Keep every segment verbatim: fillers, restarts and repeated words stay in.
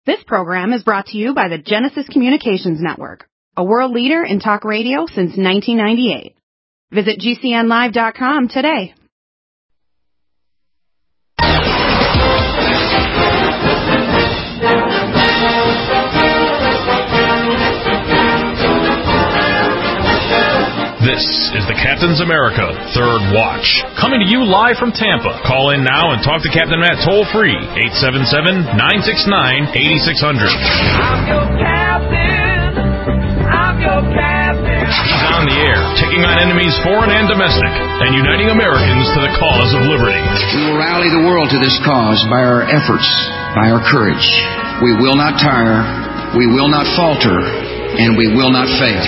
This program is brought to you by the Genesis Communications Network, a world leader in talk radio since nineteen ninety-eight. Visit G C N live dot com today. This is the Captain's America Third Watch, coming to you live from Tampa. Call in now and talk to Captain Matt toll-free, eight seven seven, nine six nine, eight six zero zero. I'm your captain. I'm your captain. He's on the air, taking on enemies foreign and domestic, and uniting Americans to the cause of liberty. We will rally the world to this cause by our efforts, by our courage. We will not tire, we will not falter, and we will not fail.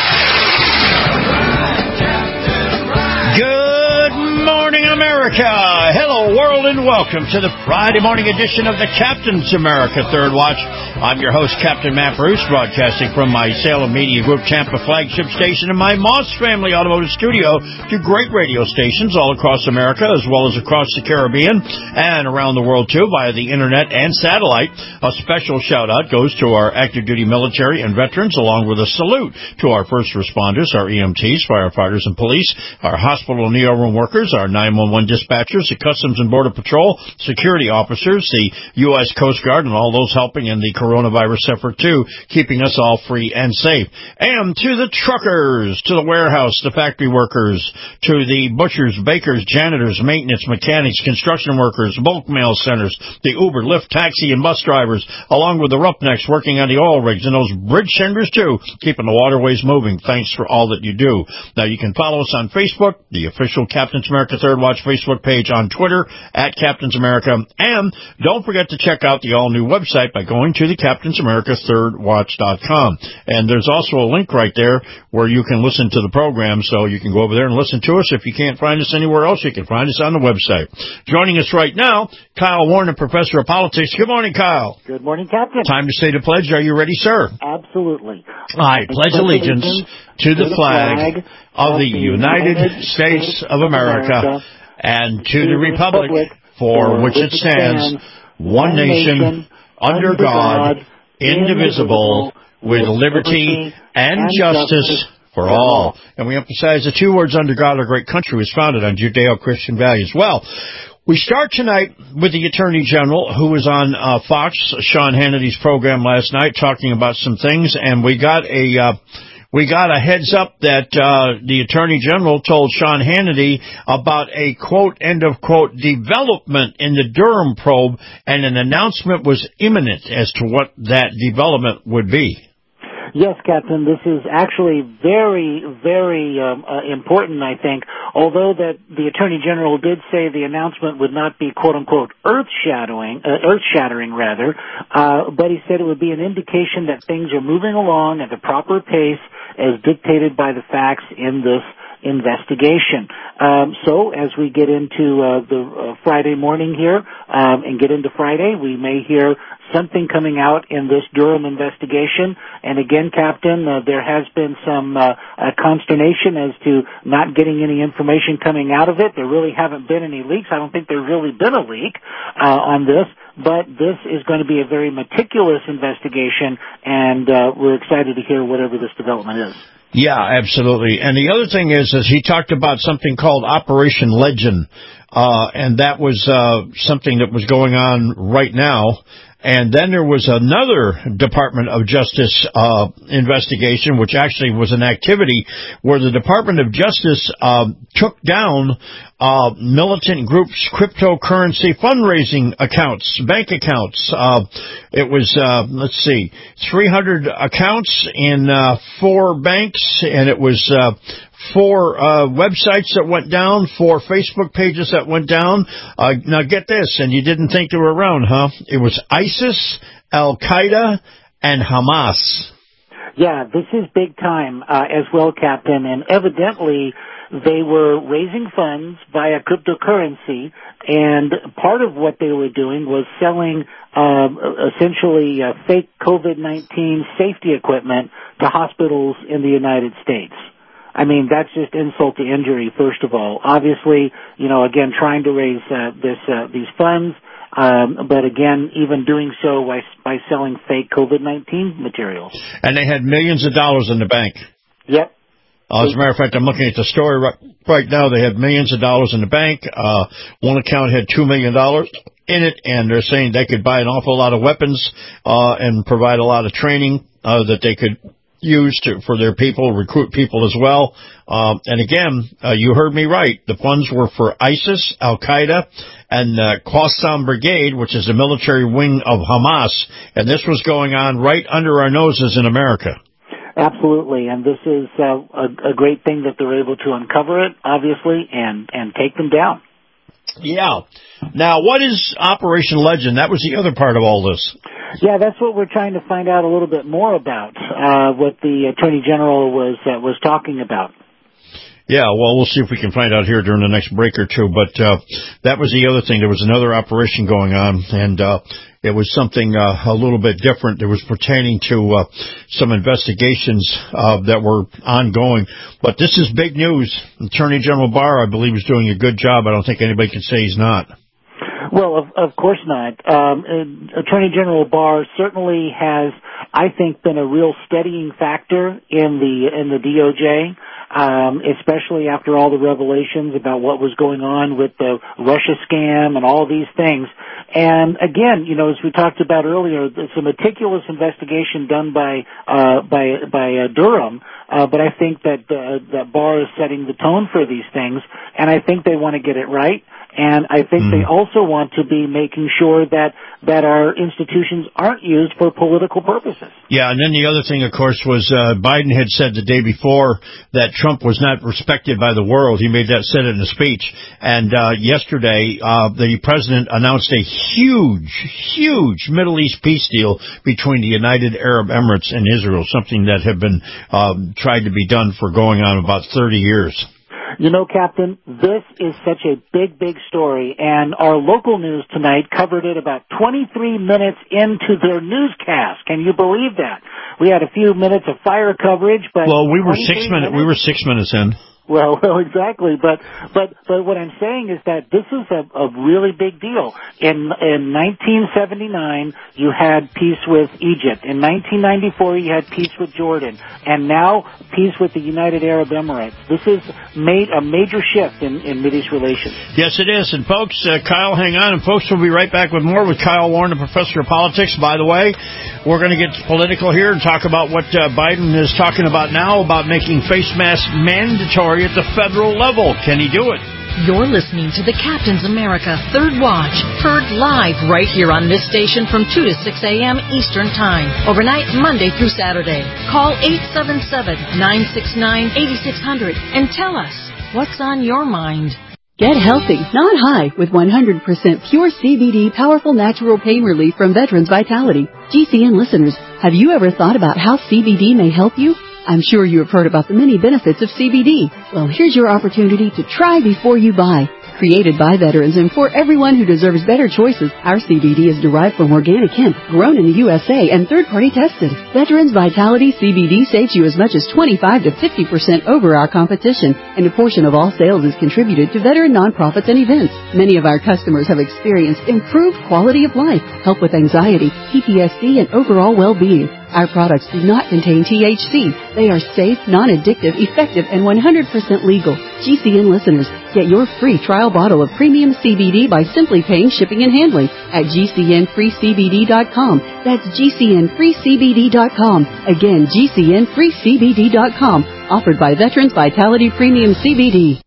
Good morning, America. Hello, world, and welcome to the Friday morning edition of the Captain's America Third Watch. I'm your host, Captain Matt Bruce, broadcasting from my Salem Media Group Tampa flagship station and my Moss Family Automotive Studio to great radio stations all across America, as well as across the Caribbean and around the world, too, via the Internet and satellite. A special shout-out goes to our active duty military and veterans, along with a salute to our first responders, our E M Ts, firefighters, and police, our hospital and E R room workers, our nine one one dispatchers, the Customs and Border Patrol, security officers, the U S Coast Guard, and all those helping in the coronavirus effort, too, keeping us all free and safe. And to the truckers, to the warehouse, the factory workers, to the butchers, bakers, janitors, maintenance, mechanics, construction workers, bulk mail centers, the Uber, Lyft, taxi, and bus drivers, along with the roughnecks working on the oil rigs and those bridge tenders, too, keeping the waterways moving. Thanks for all that you do. Now, you can follow us on Facebook, the official Captain's America Third Watch Facebook page, on Twitter, at Captain's America, and don't forget to check out the all-new website by going to the Captain's America Third Watch dot com. And there's also a link right there where you can listen to the program, so you can go over there and listen to us. If you can't find us anywhere else, you can find us on the website. Joining us right now, Kyle Warner, Professor of Politics. Good morning, Kyle. Good morning, Captain. Time to say the pledge. Are you ready, sir? Absolutely. I pledge allegiance to the flag of the United States of America and to the republic for which it stands, one nation, under God, indivisible, with liberty and justice for all. And we emphasize the two words, under God, our great country was founded on Judeo-Christian values. Well, we start tonight with the Attorney General, who was on uh, Fox, Sean Hannity's program last night, talking about some things, and we got a uh, we got a heads up that uh, the Attorney General told Sean Hannity about a quote, end of quote, development in the Durham probe, and an announcement was imminent as to what that development would be. Yes, Captain, this is actually very, very um, uh, important, I think, although that the Attorney General did say the announcement would not be, quote-unquote, earth-shattering, uh, earth-shattering, rather, uh, but he said it would be an indication that things are moving along at the proper pace as dictated by the facts in this investigation. Um, so as we get into uh, the uh, Friday morning here um, and get into Friday, we may hear something coming out in this Durham investigation. And again, Captain, uh, there has been some uh, uh, consternation as to not getting any information coming out of it. There really haven't been any leaks. I don't think there's really been a leak uh, on this. But this is going to be a very meticulous investigation, and uh, we're excited to hear whatever this development is. Yeah, absolutely. And the other thing is, is he talked about something called Operation Legend, uh, and that was uh, something that was going on right now. And then there was another Department of Justice uh, investigation, which actually was an activity where the Department of Justice uh, took down uh, militant groups' cryptocurrency fundraising accounts, bank accounts. Uh, it was, uh, let's see, three hundred accounts in uh, four banks, and it was uh, four uh, websites that went down, four Facebook pages that went down. Uh, now get this, and you didn't think they were around, huh? It was ISIS, Al-Qaeda, and Hamas. Yeah, this is big time uh, as well, Captain, and evidently they were raising funds via cryptocurrency, and part of what they were doing was selling um, essentially uh, fake COVID nineteen safety equipment to hospitals in the United States. I mean, that's just insult to injury, first of all. Obviously, you know, again, trying to raise uh, this uh, these funds, um, but again, even doing so by, by selling fake COVID nineteen materials. And they had millions of dollars in the bank. Yep. Uh, as a matter of fact, I'm looking at the story right, right now. They had millions of dollars in the bank. Uh, one account had two million dollars in it, and they're saying they could buy an awful lot of weapons uh, and provide a lot of training uh, that they could use to, for their people, recruit people as well. Um, and again, uh, you heard me right. The funds were for ISIS, Al-Qaeda, and uh, Qassam Brigade, which is the military wing of Hamas. And this was going on right under our noses in America. Absolutely, and this is uh, a, a great thing that they're able to uncover it, obviously, and, and take them down. Yeah. Now, what is Operation Legend? That was the other part of all this. Yeah, that's what we're trying to find out a little bit more about, uh, what the Attorney General was uh, was talking about. Yeah, well, we'll see if we can find out here during the next break or two. But uh, that was the other thing. There was another operation going on, and uh, it was something uh, a little bit different. It was pertaining to uh, some investigations uh, that were ongoing. But this is big news. Attorney General Barr, I believe, is doing a good job. I don't think anybody can say he's not. Well, of, of course not. Um, Attorney General Barr certainly has, I think, been a real steadying factor in the in the D O J, um, especially after all the revelations about what was going on with the Russia scam and all these things. And again, you know, as we talked about earlier, it's a meticulous investigation done by uh, by by uh, Durham. Uh, but I think that uh, that Barr is setting the tone for these things, and I think they want to get it right. And I think mm. they also want to be making sure that, that our institutions aren't used for political purposes. Yeah, and then the other thing, of course, was uh, Biden had said the day before that Trump was not respected by the world. He made that said in a speech. And uh, yesterday, uh, the president announced a huge, huge Middle East peace deal between the United Arab Emirates and Israel, something that had been um, tried to be done for going on about thirty years. You know, Captain, this is such a big, big story, and our local news tonight covered it about twenty-three minutes into their newscast. Can you believe that? We had a few minutes of fire coverage, but well, we were six minutes. We were six minutes in. Well, well, exactly. But but but what I'm saying is that this is a, a really big deal. In in nineteen seventy-nine, you had peace with Egypt. In nineteen ninety-four, you had peace with Jordan, and now peace with the United Arab Emirates. This has made a major shift in in Mideast relations. Yes, it is. And folks, uh, Kyle, hang on, and folks, we'll be right back with more with Kyle Warren, the professor of politics. By the way, we're going to get political here and talk about what uh, Biden is talking about now about making face masks mandatory at the federal level. Can he do it? You're listening to the Captain's America Third Watch, heard live right here on this station from two to six a.m. Eastern Time, overnight Monday through Saturday. Call eight seven seven, nine six nine, eight six zero zero and tell us what's on your mind. Get healthy, not high, with one hundred percent pure C B D powerful natural pain relief from Veterans Vitality. G C N listeners, have you ever thought about how C B D may help you? I'm sure you have heard about the many benefits of C B D. Well, here's your opportunity to try before you buy. Created by veterans and for everyone who deserves better choices, our C B D is derived from organic hemp, grown in the U S A and third-party tested. Veterans Vitality C B D saves you as much as twenty-five to fifty percent over our competition, and a portion of all sales is contributed to veteran nonprofits and events. Many of our customers have experienced improved quality of life, help with anxiety, P T S D, and overall well-being. Our products do not contain T H C. They are safe, non-addictive, effective, and one hundred percent legal. G C N listeners, get your free trial bottle of premium C B D by simply paying shipping and handling at G C N free C B D dot com. That's G C N free C B D dot com. Again, G C N free C B D dot com. Offered by Veterans Vitality Premium C B D.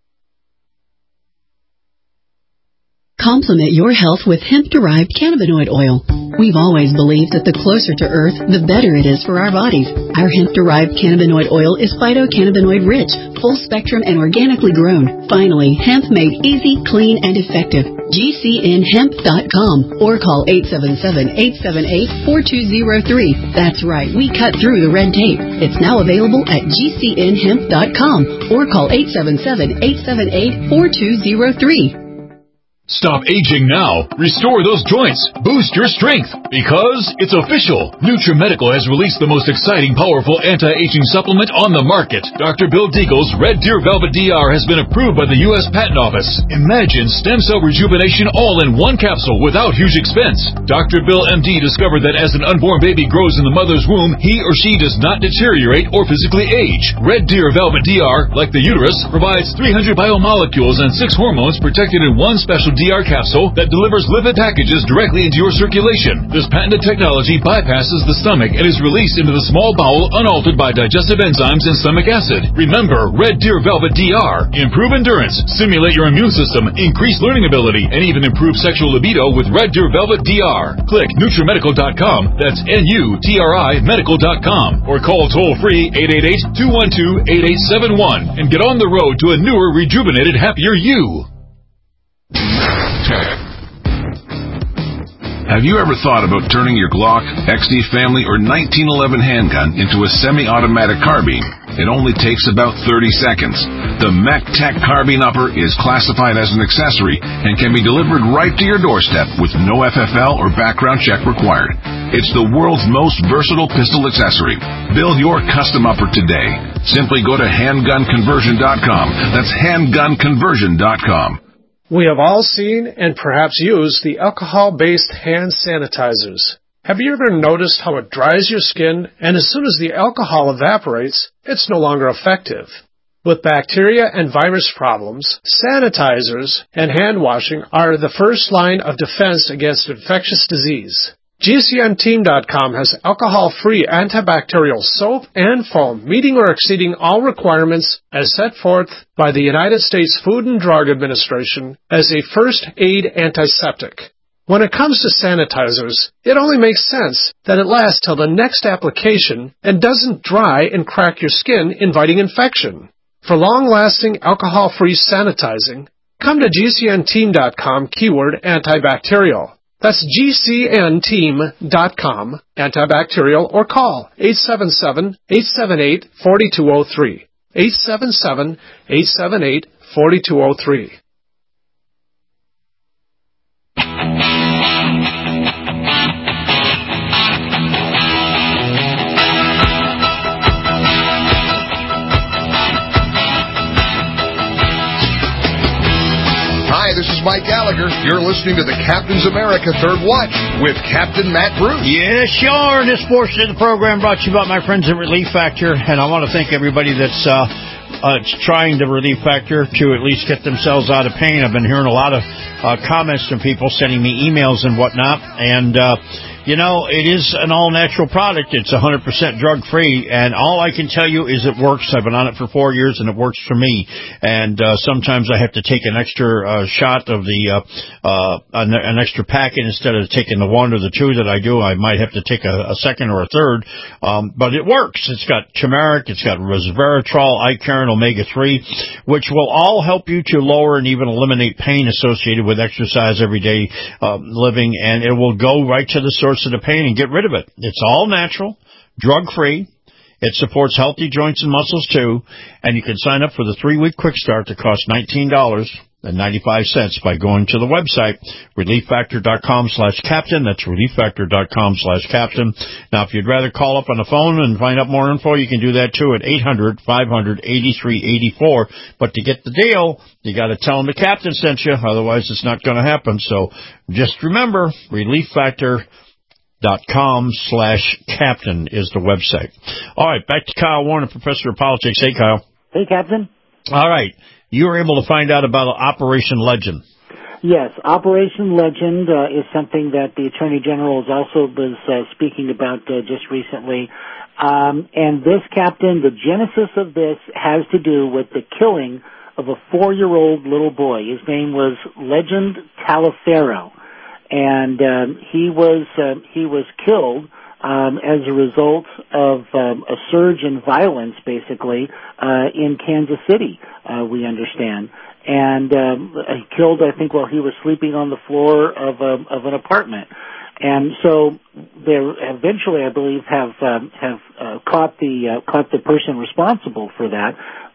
Complement your health with hemp-derived cannabinoid oil. We've always believed that the closer to Earth, the better it is for our bodies. Our hemp-derived cannabinoid oil is phytocannabinoid-rich, full-spectrum, and organically grown. Finally, hemp made easy, clean, and effective. G C N hemp dot com or call eight seven seven, eight seven eight, four two zero three. That's right, we cut through the red tape. It's now available at G C N hemp dot com or call eight seven seven, eight seven eight, four two zero three. Stop aging now. Restore those joints. Boost your strength. Because it's official. NutriMedical has released the most exciting, powerful anti-aging supplement on the market. Doctor Bill Deagle's Red Deer Velvet D R has been approved by the U S Patent Office. Imagine stem cell rejuvenation all in one capsule without huge expense. Doctor Bill M D discovered that as an unborn baby grows in the mother's womb, he or she does not deteriorate or physically age. Red Deer Velvet D R, like the uterus, provides three hundred biomolecules and six hormones protected in one special D R capsule that delivers lipid packages directly into your circulation. This patented technology bypasses the stomach and is released into the small bowel unaltered by digestive enzymes and stomach acid. Remember, Red Deer Velvet D R. Improve endurance, stimulate your immune system, increase learning ability, and even improve sexual libido with Red Deer Velvet D R. Click NutriMedical dot com. That's N U T R I medical dot com. Or call toll-free eight eight eight, two one two, eight eight seven one and get on the road to a newer, rejuvenated, happier you. Have you ever thought about turning your Glock, X D Family, or nineteen eleven handgun into a semi-automatic carbine? It only takes about thirty seconds. The MacTac Carbine Upper is classified as an accessory and can be delivered right to your doorstep with no F F L or background check required. It's the world's most versatile pistol accessory. Build your custom upper today. Simply go to handgun conversion dot com. That's handgun conversion dot com. We have all seen and perhaps used the alcohol-based hand sanitizers. Have you ever noticed how it dries your skin, and as soon as the alcohol evaporates, it's no longer effective? With bacteria and virus problems, sanitizers and hand washing are the first line of defense against infectious disease. G C N team dot com has alcohol-free antibacterial soap and foam meeting or exceeding all requirements as set forth by the United States Food and Drug Administration as a first aid antiseptic. When it comes to sanitizers, it only makes sense that it lasts till the next application and doesn't dry and crack your skin, inviting infection. For long-lasting alcohol-free sanitizing, come to G C N team dot com keyword antibacterial. That's G C N team dot com, antibacterial, or call eight seven seven, eight seven eight, four two zero three, eight seven seven, eight seven eight, four two zero three. Hi, this is Mike Gallagher. You're listening to the Captain's America Third Watch with Captain Matt Bruce. Yeah, sure. This portion of the program brought to you by my friends at Relief Factor, and I want to thank everybody that's uh, uh, trying the Relief Factor to at least get themselves out of pain. I've been hearing a lot of uh, comments from people sending me emails and whatnot, and uh, you know, it is an all-natural product. It's one hundred percent drug-free, and all I can tell you is it works. I've been on it for four years, and it works for me. And uh, sometimes I have to take an extra uh, shot of the, uh, uh, an, an extra packet instead of taking the one or the two that I do. I might have to take a, a second or a third, um, but it works. It's got turmeric, it's got resveratrol, Icariin, omega three, which will all help you to lower and even eliminate pain associated with exercise, everyday uh, living, and it will go right to the source of the pain and get rid of it. It's all natural, drug-free. It supports healthy joints and muscles, too. And you can sign up for the three-week quick start that costs nineteen dollars and ninety-five cents by going to the website, relief factor dot com slash captain. That's relief factor dot com slash captain. Now, if you'd rather call up on the phone and find out more info, you can do that, too, at eight hundred, five hundred, eighty-three eighty-four. But to get the deal, you got to tell them the captain sent you. Otherwise, it's not going to happen. So just remember, relief factor dot com slash captain is the website. All right, back to Kyle Warner, professor of politics. Hey, Kyle. Hey, Captain. All right. You were able to find out about Operation Legend. Yes, Operation Legend uh, is something that the Attorney General has also was uh, speaking about uh, just recently. Um, and this, Captain, the genesis of this has to do with the killing of a four-year-old little boy. His name was Legend Taliaferro. And um, he was uh, he was killed um, as a result of um, a surge in violence, basically, uh, in Kansas City, uh, we understand. And um, he killed, I think, while he was sleeping on the floor of a, of an apartment. And so they eventually, I believe, have um, have uh, caught the uh, caught the person responsible for that.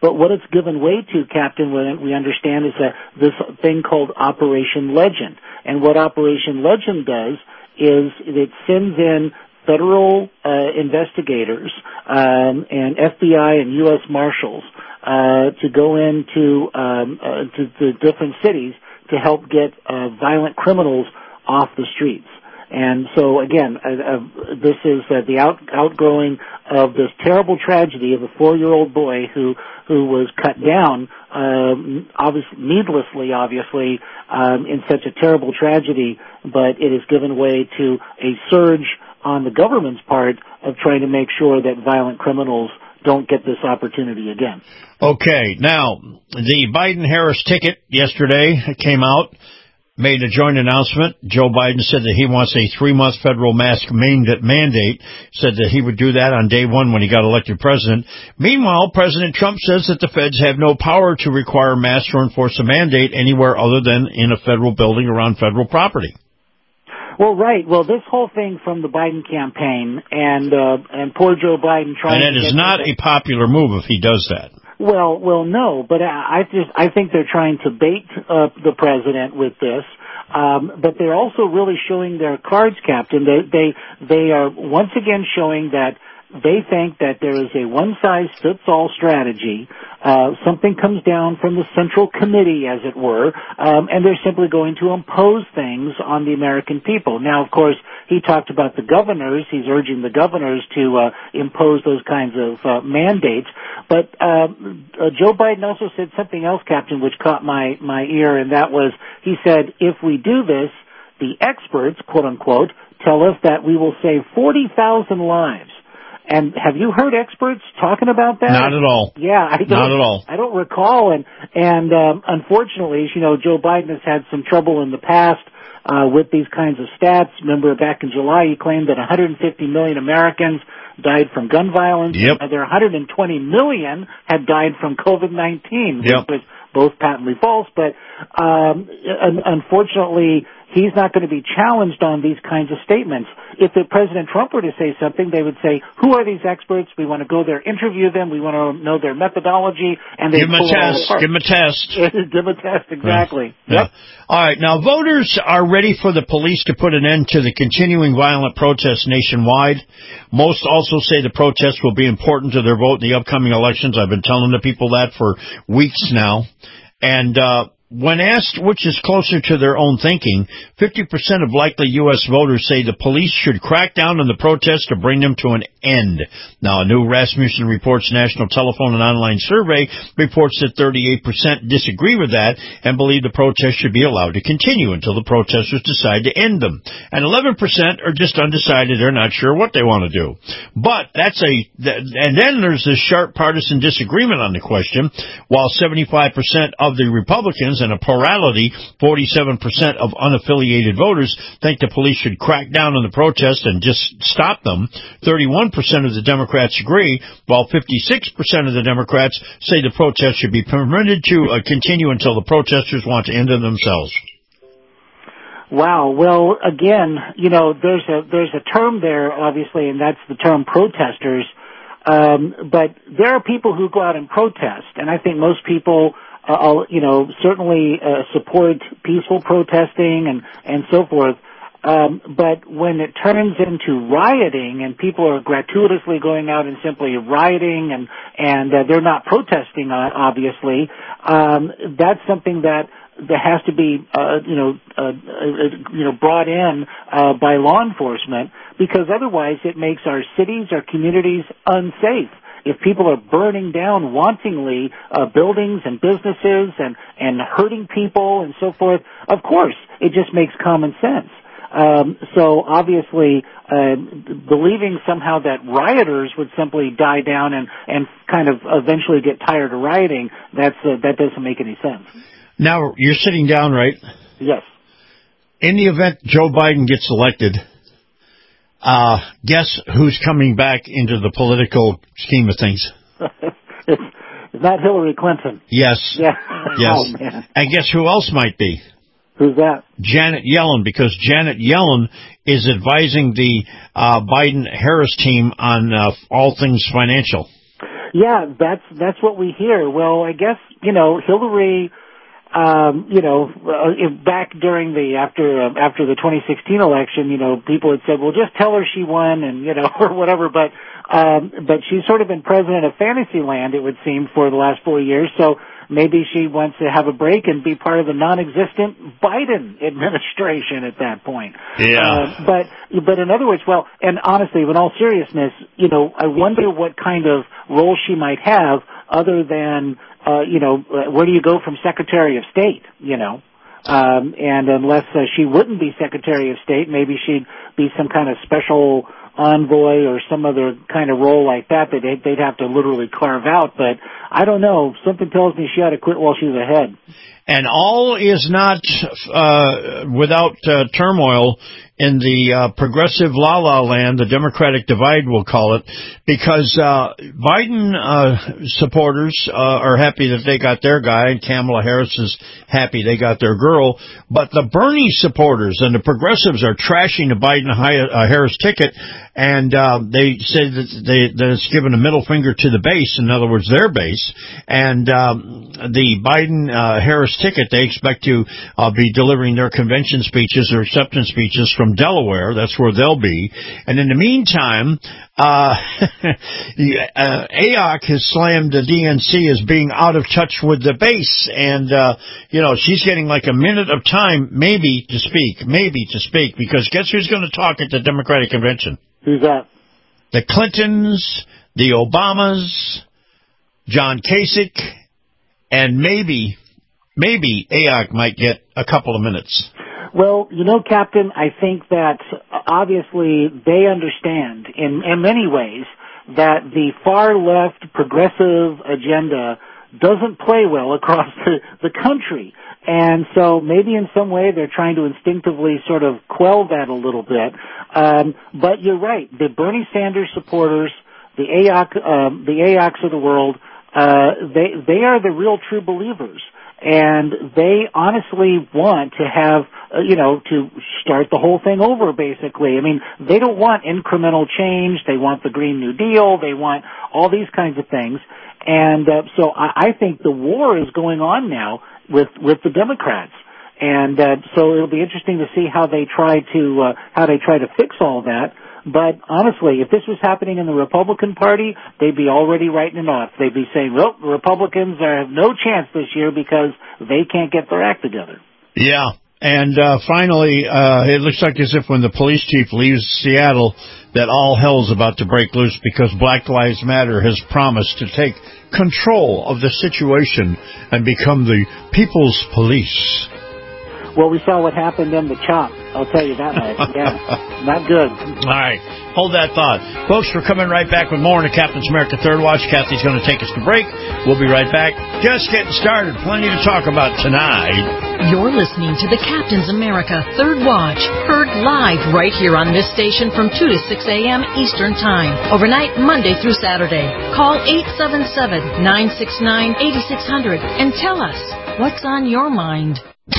But what it's given way to, Captain, what we understand, is that this thing called Operation Legend. And what Operation Legend does is it sends in federal uh, investigators um, and F B I and U S Marshals uh, to go into um, uh, to the different cities to help get uh, violent criminals off the streets. And so, again, uh, uh, this is uh, the out, outgrowing of this terrible tragedy of a four-year-old boy who who was cut down, um, obviously, needlessly, obviously, um, in such a terrible tragedy. But it has given way to a surge on the government's part of trying to make sure that violent criminals don't get this opportunity again. Okay, now, the Biden-Harris ticket yesterday came out, made a joint announcement. Joe Biden said that he wants a three-month federal mask mandate, said that he would do that on day one when he got elected president. Meanwhile, President Trump says that the feds have no power to require masks or enforce a mandate anywhere other than in a federal building around federal property. Well, right. Well, this whole thing from the Biden campaign and uh, and poor Joe Biden trying and it to is not a popular move if he does that. Well, well, no, but I, I just I think they're trying to bait uh, the president with this. Um, but they're also really showing their cards, Captain. They they they are once again showing that they think that there is a one-size-fits-all strategy. Uh, something comes down from the Central Committee, as it were, um, and they're simply going to impose things on the American people. Now, of course, he talked about the governors. He's urging the governors to uh, impose those kinds of uh, mandates. But uh, uh, Joe Biden also said something else, Captain, which caught my, my ear, and that was, he said, if we do this, the experts, quote-unquote, tell us that we will save forty thousand lives. And have you heard experts talking about that? Not at all. Yeah, I don't. Not at all. I don't recall. And and um, unfortunately, as you know, Joe Biden has had some trouble in the past uh, with these kinds of stats. Remember, back in July, he claimed that one hundred fifty million Americans died from gun violence. Yep. And there one hundred twenty million had died from COVID nineteen, yep. which was both patently false. But um, un- unfortunately, he's not going to be challenged on these kinds of statements. If the President Trump were to say something, they would say, who are these experts? We want to go there, interview them. We want to know their methodology. And they Give them a test. Give them a test. Give them a test, exactly. Yeah. Yep. Yeah. All right. Now, voters are ready for the police to put an end to the continuing violent protests nationwide. Most also say the protests will be important to their vote in the upcoming elections. I've been telling the people that for weeks now. And, uh, when asked which is closer to their own thinking, fifty percent of likely U S voters say the police should crack down on the protests to bring them to an end. Now, a new Rasmussen Reports National Telephone and Online Survey reports that thirty-eight percent disagree with that and believe the protests should be allowed to continue until the protesters decide to end them. And eleven percent are just undecided. They're not sure what they want to do. But that's a, and then there's this sharp partisan disagreement on the question. While seventy-five percent of the Republicans and a plurality, forty-seven percent of unaffiliated voters think the police should crack down on the protests and just stop them. thirty-one percent of the Democrats agree, while fifty-six percent of the Democrats say the protests should be permitted to uh, continue until the protesters want to end them themselves. Wow. Well, again, you know, there's a there's a term there, obviously, and that's the term protesters. Um, but there are people who go out and protest, and I think most people Uh, you know, certainly uh, support peaceful protesting and, and so forth. Um, but when it turns into rioting and people are gratuitously going out and simply rioting and, and uh, they're not protesting, uh, obviously, um, that's something that that has to be, uh, you know, uh, uh, you know, brought in uh, by law enforcement, because otherwise it makes our cities, our communities unsafe. If people are burning down wantingly uh, buildings and businesses and, and hurting people and so forth, of course, it just makes common sense. Um, so obviously, uh, believing somehow that rioters would simply die down and, and kind of eventually get tired of rioting, that's, uh, that doesn't make any sense. Now, you're sitting down, right? Yes. In the event Joe Biden gets elected, Uh, guess who's coming back into the political scheme of things? it's, it's not Hillary Clinton. Yes. Yeah. Yes. Oh, man. And guess who else might be? Who's that? Janet Yellen, because Janet Yellen is advising the uh, Biden-Harris team on uh, all things financial. Yeah, that's that's what we hear. Well, I guess, you know, Hillary, um, you know, uh, back during the after uh, after the twenty sixteen election, you know, people had said, "Well, just tell her she won," and you know, or whatever. But um, but she's sort of been president of Fantasyland, it would seem, for the last four years. So maybe she wants to have a break and be part of the non-existent Biden administration at that point. Yeah. Uh, but but in other words, well, and honestly, in all seriousness, you know, I wonder what kind of role she might have other than, uh, you know, uh, where do you go from Secretary of State, you know? Um, and unless uh, she wouldn't be Secretary of State, maybe she'd be some kind of special envoy or some other kind of role like that that they'd, they'd have to literally carve out. But I don't know. Something tells me she ought to quit while she's ahead. And all is not uh, without uh, turmoil in the uh, progressive la-la land, the Democratic divide, we'll call it, because uh, Biden uh, supporters uh, are happy that they got their guy, and Kamala Harris is happy they got their girl. But the Bernie supporters and the progressives are trashing the Biden-Harris ticket, and uh, they say that, they, that it's given a middle finger to the base, in other words, their base. And um, the Biden-Harris ticket, they expect to uh, be delivering their convention speeches or acceptance speeches from Delaware. That's where they'll be. And in the meantime, uh, uh, A O C has slammed the D N C as being out of touch with the base. And, uh, you know, she's getting like a minute of time, maybe, to speak, maybe to speak, because guess who's going to talk at the Democratic convention? Who's that? The Clintons, the Obamas, John Kasich, and maybe, maybe A O C might get a couple of minutes. Well, you know, Captain, I think that obviously they understand in, in many ways that the far left progressive agenda doesn't play well across the, the country. And so maybe in some way they're trying to instinctively sort of quell that a little bit. Um, but you're right. The Bernie Sanders supporters, the A O C, um, the A O Cs of the world, uh, they, they are the real true believers. And they honestly want to have, uh, you know, to start the whole thing over, basically. I mean, they don't want incremental change. They want the Green New Deal. They want all these kinds of things. And uh, so I, I think the war is going on now with with the Democrats. And uh, so it'll be interesting to see how they try to uh, how they try to fix all that. But honestly, if this was happening in the Republican Party, they'd be already writing it off. They'd be saying, well, the Republicans have no chance this year because they can't get their act together. Yeah. And uh, finally, uh, it looks like as if when the police chief leaves Seattle, that all hell's about to break loose because Black Lives Matter has promised to take control of the situation and become the people's police. Well, we saw what happened in the chop. I'll tell you that much. Yeah, not good. All right. Hold that thought. Folks, we're coming right back with more in the Captain's America Third Watch. Kathy's going to take us to break. We'll be right back. Just getting started. Plenty to talk about tonight. You're listening to the Captain's America Third Watch, heard live right here on this station from two to six a.m. Eastern Time, overnight Monday through Saturday. Call eight seven seven, nine six nine, eight six zero zero and tell us what's on your mind.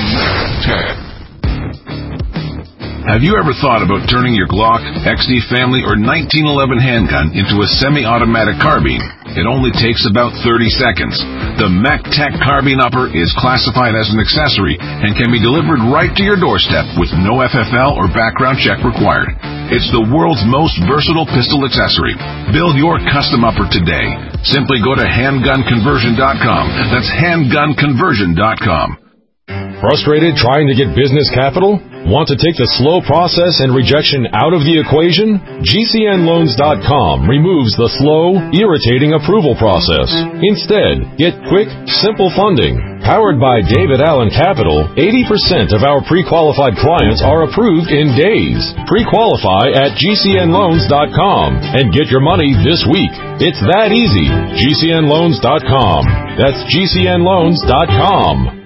Have you ever thought about turning your Glock, X D Family, or nineteen eleven handgun into a semi-automatic carbine? It only takes about thirty seconds. The MacTac Carbine Upper is classified as an accessory and can be delivered right to your doorstep with no F F L or background check required. It's the world's most versatile pistol accessory. Build your custom upper today. Simply go to handgun conversion dot com. That's handgun conversion dot com. Frustrated trying to get business capital? Want to take the slow process and rejection out of the equation? G C N loans dot com removes the slow, irritating approval process. Instead, get quick, simple funding. Powered by David Allen Capital, eighty percent of our pre-qualified clients are approved in days. Pre-qualify at G C N loans dot com and get your money this week. It's that easy. G C N loans dot com. That's G C N loans dot com.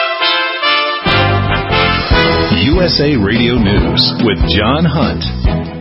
U S A Radio News with John Hunt.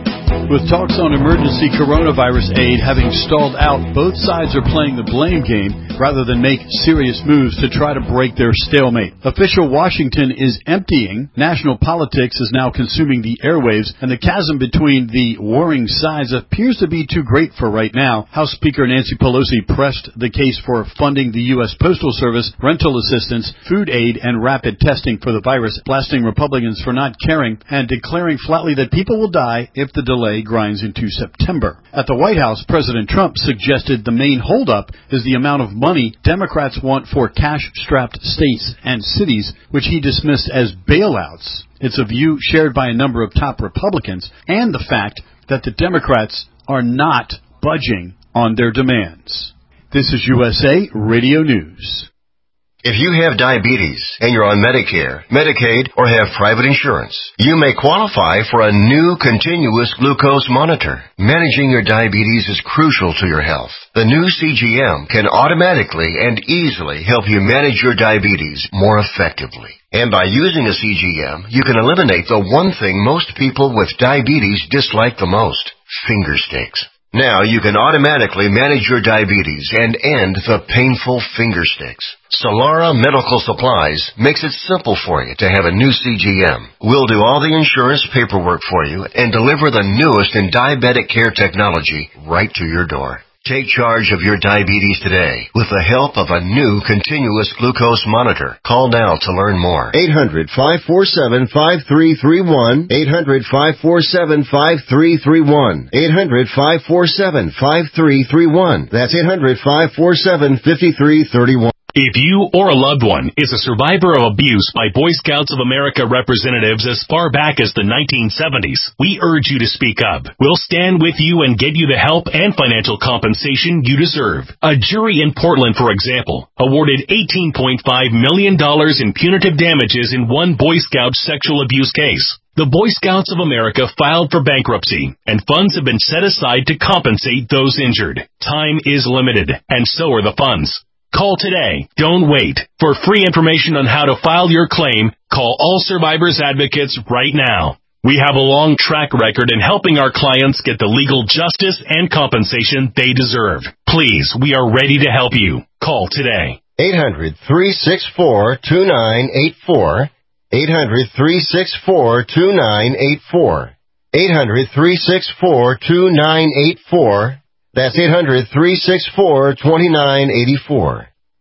With talks on emergency coronavirus aid having stalled out, both sides are playing the blame game rather than make serious moves to try to break their stalemate. Official Washington is emptying. National politics is now consuming the airwaves, and the chasm between the warring sides appears to be too great for right now. House Speaker Nancy Pelosi pressed the case for funding the U S Postal Service, rental assistance, food aid, and rapid testing for the virus, blasting Republicans for not caring and declaring flatly that people will die if the delay grinds into September. At the White House, President Trump suggested the main holdup is the amount of money Democrats want for cash-strapped states and cities, which he dismissed as bailouts. It's a view shared by a number of top Republicans, and the fact that the Democrats are not budging on their demands. This is U S A Radio News. If you have diabetes and you're on Medicare, Medicaid, or have private insurance, you may qualify for a new continuous glucose monitor. Managing your diabetes is crucial to your health. The new C G M can automatically and easily help you manage your diabetes more effectively. And by using a C G M, you can eliminate the one thing most people with diabetes dislike the most, finger sticks. Now you can automatically manage your diabetes and end the painful finger sticks. Solara Medical Supplies makes it simple for you to have a new C G M. We'll do all the insurance paperwork for you and deliver the newest in diabetic care technology right to your door. Take charge of your diabetes today with the help of a new continuous glucose monitor. Call now to learn more. eight hundred, five four seven, five three three one. eight hundred, five four seven, five three three one. eight hundred, five four seven, five three three one. That's eight hundred, five four seven, five three three one. If you or a loved one is a survivor of abuse by Boy Scouts of America representatives as far back as the nineteen seventies, we urge you to speak up. We'll stand with you and get you the help and financial compensation you deserve. A jury in Portland, for example, awarded eighteen point five million dollars in punitive damages in one Boy Scout sexual abuse case. The Boy Scouts of America filed for bankruptcy, and funds have been set aside to compensate those injured. Time is limited, and so are the funds. Call today. Don't wait. For free information on how to file your claim, call All Survivors Advocates right now. We have a long track record in helping our clients get the legal justice and compensation they deserve. Please, we are ready to help you. Call today. eight hundred, three six four, two nine eight four. eight hundred, three six four, two nine eight four. eight hundred, three six four, two nine eight four. That's eight hundred, three six four, two nine eight four.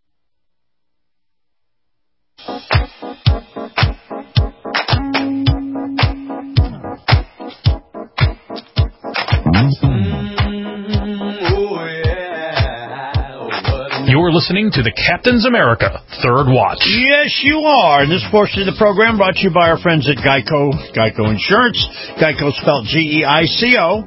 You're listening to the Captain's America Third Watch. Yes, you are. And this portion of the program brought to you by our friends at Geico, Geico Insurance. Geico spelled G E I C O.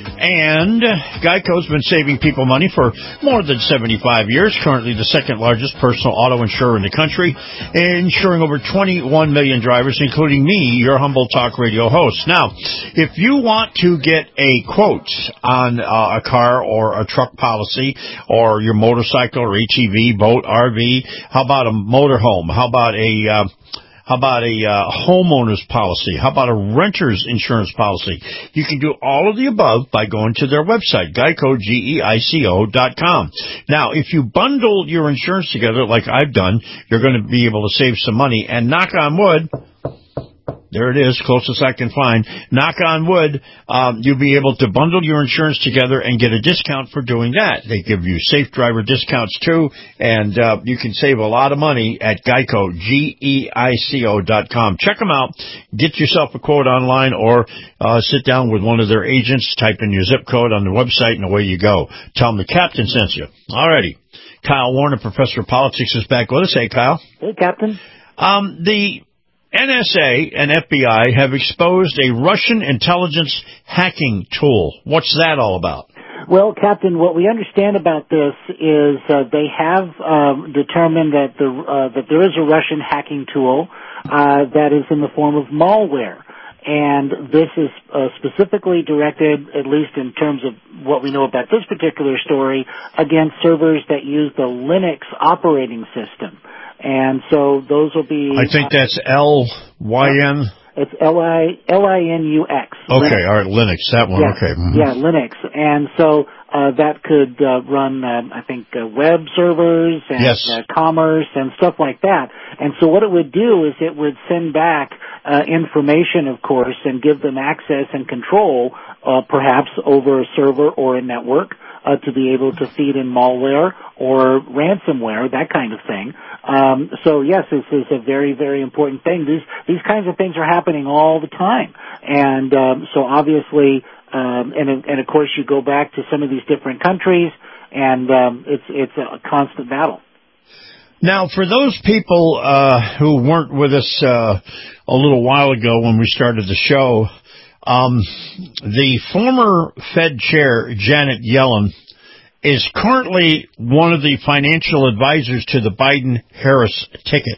And Geico's been saving people money for more than seventy-five years, currently the second largest personal auto insurer in the country, insuring over twenty-one million drivers, including me, your humble talk radio host. Now, if you want to get a quote on uh, a car or a truck policy or your motorcycle or A T V, boat, R V, how about a motorhome? How about a uh, how about a uh, homeowner's policy? How about a renter's insurance policy? You can do all of the above by going to their website, Geico, G E I C O dot com. Now, if you bundle your insurance together like I've done, you're going to be able to save some money. And knock on wood, there it is, closest I can find. Knock on wood, um, you'll be able to bundle your insurance together and get a discount for doing that. They give you safe driver discounts, too, and uh, you can save a lot of money at Geico, G E I C O dot com. Check them out. Get yourself a quote online or uh, sit down with one of their agents, type in your zip code on the website, and away you go. Tell them the captain sent you. All righty. Kyle Warner, professor of politics, is back with us. Hey, Kyle. Hey, Captain. Um, the N S A and F B I have exposed a Russian intelligence hacking tool. What's that all about? Well, Captain, what we understand about this is uh, they have um, determined that the uh, that there is a Russian hacking tool uh, that is in the form of malware. And this is uh, specifically directed, at least in terms of what we know about this particular story, against servers that use the Linux operating system. And so those will be... I think that's L Y N. It's L I L I N U X. Okay, Linux. all right, Linux, that one, yeah. okay. Mm-hmm. Yeah, Linux. And so uh, that could uh, run, um, I think, uh, web servers and yes. uh, commerce and stuff like that. And so what it would do is it would send back uh, information, of course, and give them access and control, uh, perhaps over a server or a network, uh, to be able to feed in malware or ransomware, that kind of thing. Um, so yes, this is a very, very important thing. These these kinds of things are happening all the time, and um, so obviously, um, and and of course, you go back to some of these different countries, and um, it's it's a constant battle. Now, for those people uh, who weren't with us uh, a little while ago when we started the show, um, the former Fed chair Janet Yellen is currently one of the financial advisors to the Biden-Harris ticket.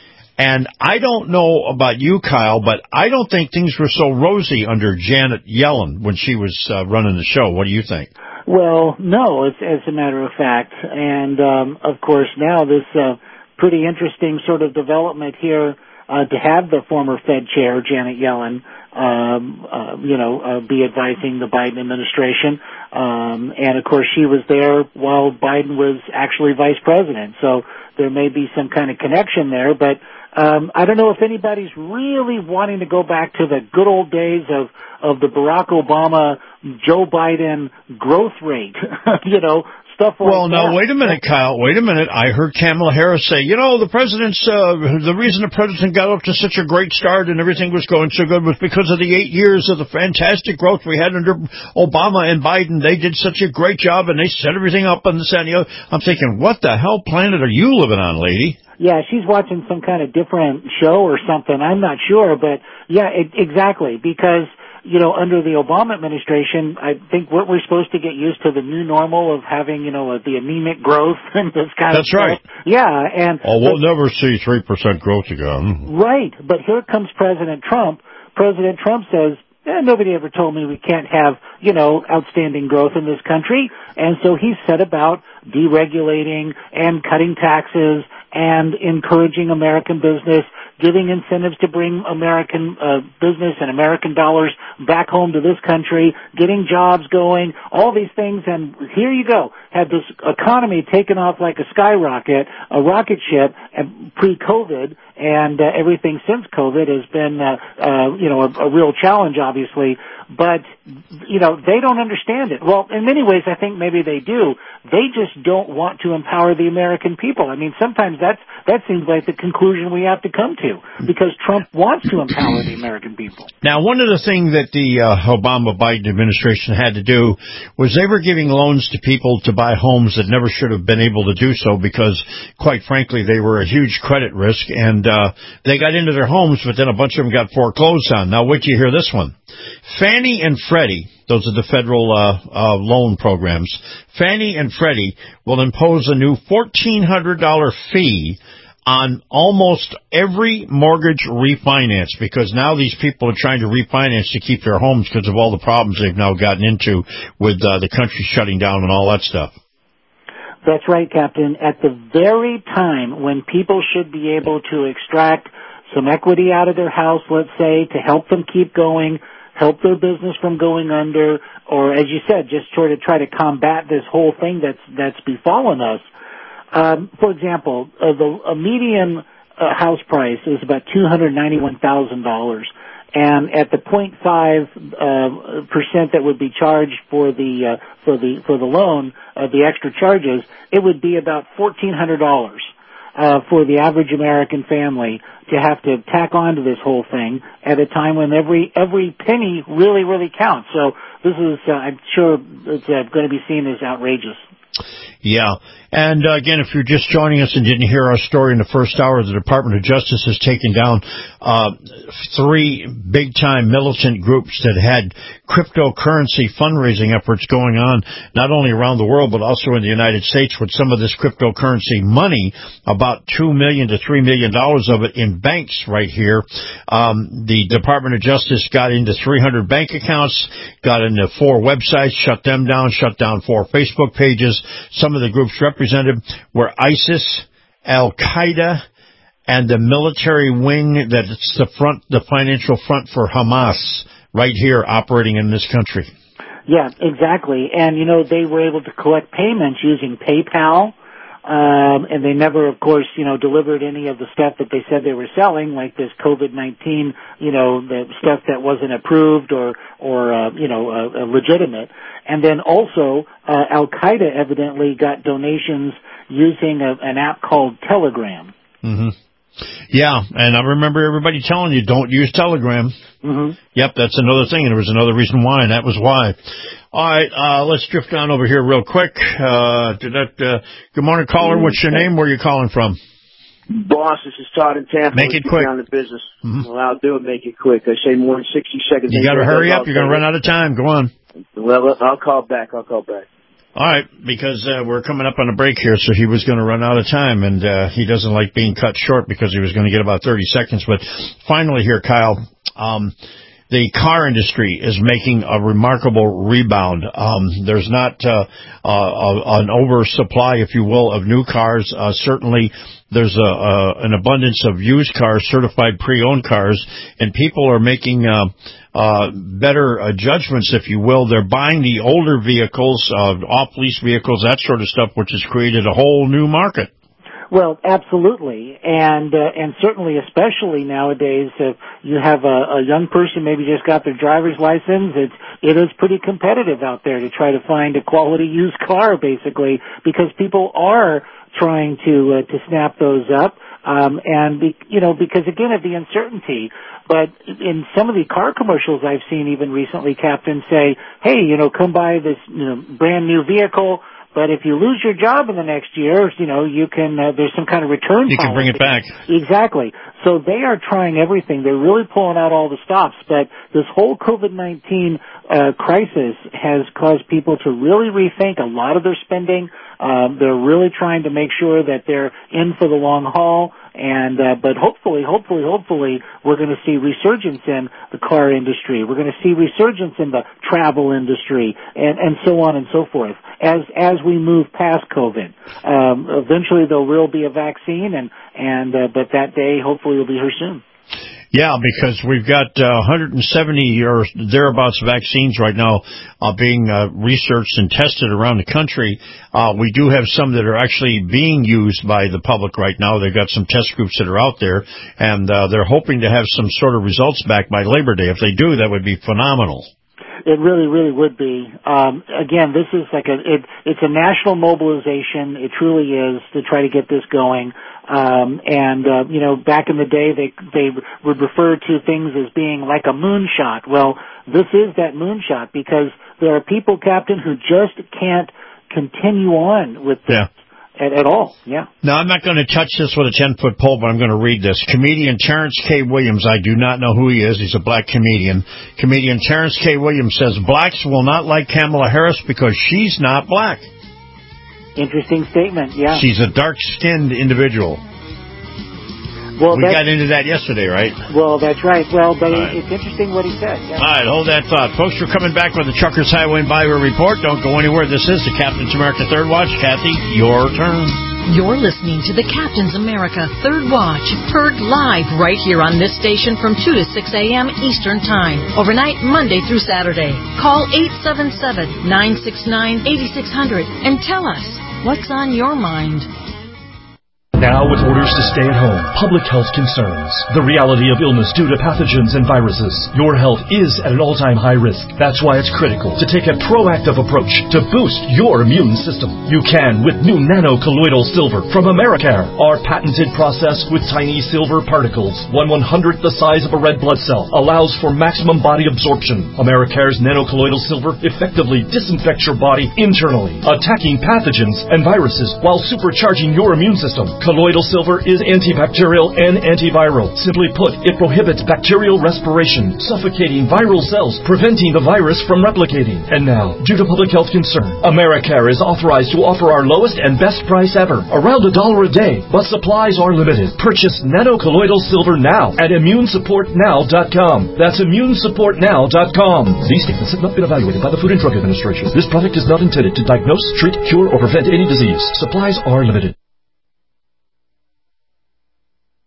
And I don't know about you, Kyle, but I don't think things were so rosy under Janet Yellen when she was uh, running the show. What do you think? Well, no, as, as a matter of fact. And, um, of course, now this uh, pretty interesting sort of development here uh, to have the former Fed chair, Janet Yellen, um, uh, you know, uh, be advising the Biden administration. Um, and of course she was there while Biden was actually vice president. So there may be some kind of connection there, but, um, I don't know if anybody's really wanting to go back to the good old days of, of the Barack Obama, Joe Biden growth rate, you know, stuff like well, that. Well, now, wait a minute, Kyle. Wait a minute. I heard Kamala Harris say, you know, the president's, uh, the reason the president got up to such a great start and everything was going so good was because of the eight years of the fantastic growth we had under Obama and Biden. They did such a great job and they set everything up on the side. I'm thinking, what the hell planet are you living on, lady? Yeah, she's watching some kind of different show or something. I'm not sure, but yeah, it, exactly, because you know, under the Obama administration, I think what we're supposed to get used to the new normal of having, you know, the anemic growth and this kind That's of stuff. That's right. Yeah, and oh, we'll but, never see three percent growth again. Right, but here comes President Trump. President Trump says, eh, nobody ever told me we can't have, you know, outstanding growth in this country, and so he set about deregulating and cutting taxes and encouraging American business, giving incentives to bring American uh, business and American dollars back home to this country, getting jobs going, all these things, and here you go. Had this economy taken off like a skyrocket, a rocket ship, and pre-COVID, and uh, everything since COVID has been, uh, uh, you know, a, a real challenge, obviously. But, you know, they don't understand it. Well, in many ways, I think maybe they do. They just don't want to empower the American people. I mean, sometimes that's, that seems like the conclusion we have to come to, because Trump wants to empower the American people. Now, one of the things that the uh, Obama-Biden administration had to do was they were giving loans to people to buy homes that never should have been able to do so because, quite frankly, they were a huge credit risk, and uh, they got into their homes, but then a bunch of them got foreclosed on. Now, wait till you hear this one. Fannie and Freddie, those are the federal uh, uh, loan programs, Fannie and Freddie will impose a new fourteen hundred dollars fee on almost every mortgage refinance, because now these people are trying to refinance to keep their homes because of all the problems they've now gotten into with uh, the country shutting down and all that stuff. That's right, Captain. At the very time when people should be able to extract some equity out of their house, let's say, to help them keep going, help their business from going under, or as you said, just sort of try to combat this whole thing that's that's befallen us. Um, for example, uh, the a median uh, house price is about two hundred ninety-one thousand dollars, and at the zero point five uh, percent that would be charged for the uh, for the for the loan, uh, the extra charges, it would be about fourteen hundred dollars. Uh, for the average American family to have to tack on to this whole thing at a time when every every penny really, really counts. So this is, uh, I'm sure, it's uh, going to be seen as outrageous. Yeah. And uh, again, if you're just joining us and didn't hear our story in the first hour, the Department of Justice has taken down uh, three big-time militant groups that had cryptocurrency fundraising efforts going on, not only around the world, but also in the United States with some of this cryptocurrency money, about two million dollars to three million dollars of it in banks right here. Um, the Department of Justice got into three hundred bank accounts, got into four websites, shut them down, shut down four Facebook pages. Some of the groups represented were ISIS, Al-Qaeda, and the military wing that's the front, the financial front for Hamas right here operating in this country. Yeah, exactly. And, you know, they were able to collect payments using PayPal, um, and they never, of course, you know, delivered any of the stuff that they said they were selling, like this COVID nineteen, you know, the stuff that wasn't approved or, or uh, you know, uh, uh, legitimate. And then also, uh, Al-Qaeda evidently got donations using a, an app called Telegram. Mm-hmm. Yeah, and I remember everybody telling you, don't use Telegram. Mm-hmm. Yep, that's another thing, and there was another reason why, and that was why. All right, uh, let's drift down over here real quick. Uh, to that, uh, good morning, caller. What's your name? Where are you calling from? Boss, this is Todd in Tampa. Make it quick. Down to business. Mm-hmm. Well, I'll do it. Make it quick. I say more than sixty seconds. You got to hurry up. You're going to run out of time. Go on. Well, I'll call back. I'll call back. All right, because uh, we're coming up on a break here, so he was going to run out of time, and uh, he doesn't like being cut short because he was going to get about thirty seconds. But finally here, Kyle, um, the car industry is making a remarkable rebound. Um, there's not uh, uh, an oversupply, if you will, of new cars. Uh, certainly there's a, uh, an abundance of used cars, certified pre-owned cars, and people are making uh, uh, better uh, judgments, if you will. They're buying the older vehicles, uh, off-lease vehicles, that sort of stuff, which has created a whole new market. Well, absolutely, and uh, and certainly, especially nowadays, if you have a, a young person maybe just got their driver's license, it's it is pretty competitive out there to try to find a quality used car, basically, because people are trying to uh, to snap those up, um, and be, you know, because again of the uncertainty. But in some of the car commercials I've seen, even recently, captains say, "Hey, you know, come buy this you know, brand new vehicle." But if you lose your job in the next year, you know, you can, uh, there's some kind of return policy. You can bring it back. Exactly. So they are trying everything. They're really pulling out all the stops. But this whole COVID nineteen uh, crisis has caused people to really rethink a lot of their spending. Um, they're really trying to make sure that they're in for the long haul. And, uh, but hopefully, hopefully, hopefully, we're going to see resurgence in the car industry. We're going to see resurgence in the travel industry and, and so on and so forth as, as we move past COVID. Um, eventually there will be a vaccine and, and, uh, but that day hopefully will be here soon. Yeah, because we've got uh, one hundred seventy or thereabouts vaccines right now uh, being uh, researched and tested around the country. Uh, we do have some that are actually being used by the public right now. They've got some test groups that are out there, and uh, they're hoping to have some sort of results back by Labor Day. If they do, that would be phenomenal. It really, really would be. Um, again, this is like a, it, it's a national mobilization. It truly is to try to get this going. Um, and, uh, you know, back in the day, they, they would refer to things as being like a moonshot. Well, this is that moonshot because there are people, Captain, who just can't continue on with this. Yeah. At, at all, yeah. Now, I'm not going to touch this with a ten-foot pole, but I'm going to read this. Comedian Terrence K. Williams, I do not know who he is. He's a black comedian. Comedian Terrence K. Williams says, blacks will not like Kamala Harris because she's not black. Interesting statement, yeah. She's a dark-skinned individual. Well, we got into that yesterday, right? Well, that's right. Well, but right. It's interesting what he said. Yeah. All right, hold that thought. Folks, we're coming back with the Truckers Highway and Byway Report. Don't go anywhere. This is the Captain's America Third Watch. Kathy, your turn. You're listening to the Captain's America Third Watch, heard live right here on this station from two to six a.m. Eastern Time, overnight Monday through Saturday. Call eight seven seven, nine six nine, eight six zero zero and tell us what's on your mind. Now with orders to stay at home, public health concerns, the reality of illness due to pathogens and viruses, your health is at an all-time high risk. That's why it's critical to take a proactive approach to boost your immune system. You can with new nano-colloidal silver from Americare. Our patented process with tiny silver particles, one one-hundredth the size of a red blood cell, allows for maximum body absorption. Americare's nano-colloidal silver effectively disinfects your body internally, attacking pathogens and viruses while supercharging your immune system. Colloidal silver is antibacterial and antiviral. Simply put, it prohibits bacterial respiration, suffocating viral cells, preventing the virus from replicating. And now, due to public health concern, Americare is authorized to offer our lowest and best price ever, around a dollar a day, but supplies are limited. Purchase nano-colloidal silver now at immune support now dot com. That's immune support now dot com. These statements have not been evaluated by the Food and Drug Administration. This product is not intended to diagnose, treat, cure, or prevent any disease. Supplies are limited.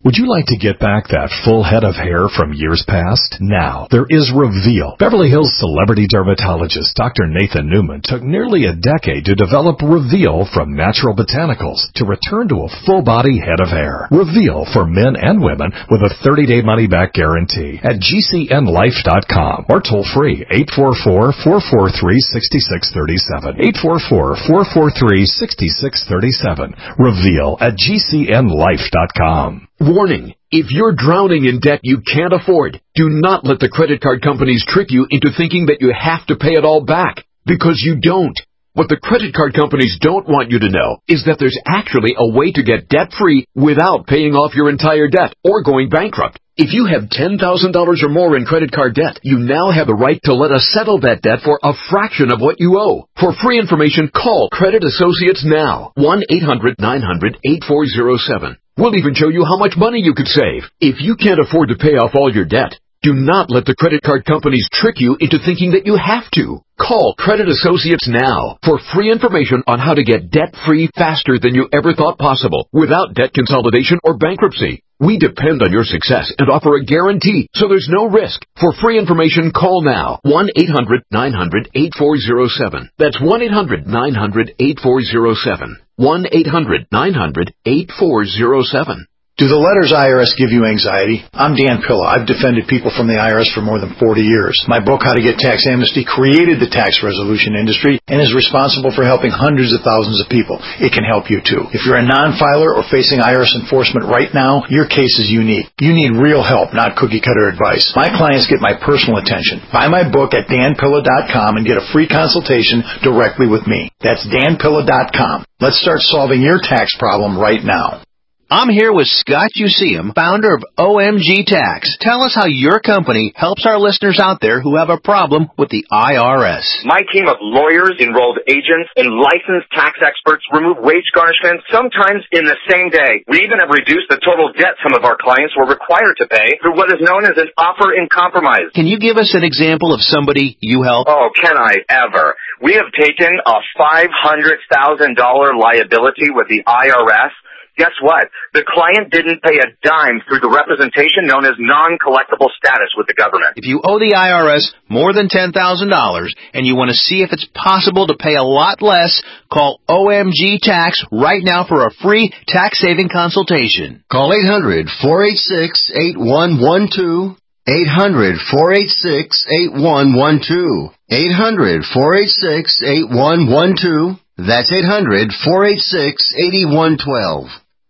Would you like to get back that full head of hair from years past? Now, there is Reveal. Beverly Hills celebrity dermatologist Doctor Nathan Newman took nearly a decade to develop Reveal from natural botanicals to return to a full-body head of hair. Reveal for men and women with a thirty-day money-back guarantee at G C N life dot com or toll-free eight four four, four four three, six six three seven. eight four four, four four three, six six three seven. Reveal at G C N life dot com. Warning. If you're drowning in debt you can't afford, do not let the credit card companies trick you into thinking that you have to pay it all back, because you don't. What the credit card companies don't want you to know is that there's actually a way to get debt-free without paying off your entire debt or going bankrupt. If you have ten thousand dollars or more in credit card debt, you now have the right to let us settle that debt for a fraction of what you owe. For free information, call Credit Associates now. one eight hundred nine hundred eight four zero seven. We'll even show you how much money you could save. If you can't afford to pay off all your debt, do not let the credit card companies trick you into thinking that you have to. Call Credit Associates now for free information on how to get debt-free faster than you ever thought possible without debt consolidation or bankruptcy. We depend on your success and offer a guarantee, so there's no risk. For free information, call now. one eight hundred nine hundred eight four zero seven. That's one eight hundred nine hundred eight four zero seven. one eight hundred nine hundred eight four zero seven. Do the letters I R S give you anxiety? I'm Dan Pilla. I've defended people from the I R S for more than forty years. My book, How to Get Tax Amnesty, created the tax resolution industry and is responsible for helping hundreds of thousands of people. It can help you too. If you're a non-filer or facing I R S enforcement right now, your case is unique. You need real help, not cookie-cutter advice. My clients get my personal attention. Buy my book at dan pilla dot com and get a free consultation directly with me. That's dan pilla dot com. Let's start solving your tax problem right now. I'm here with Scott Useum, founder of O M G Tax. Tell us how your company helps our listeners out there who have a problem with the I R S. My team of lawyers, enrolled agents, and licensed tax experts remove wage garnishments sometimes in the same day. We even have reduced the total debt some of our clients were required to pay through what is known as an offer in compromise. Can you give us an example of somebody you help? Oh, can I ever? We have taken a five hundred thousand dollars liability with the I R S. Guess what? The client didn't pay a dime through the representation known as non-collectible status with the government. If you owe the I R S more than ten thousand dollars and you want to see if it's possible to pay a lot less, call O M G Tax right now for a free tax-saving consultation. Call eight hundred, four eight six, eight one one two. eight hundred, four eight six, eight one one two. eight hundred, four eight six, eight one one two. That's eight hundred, four eight six, eight one one two.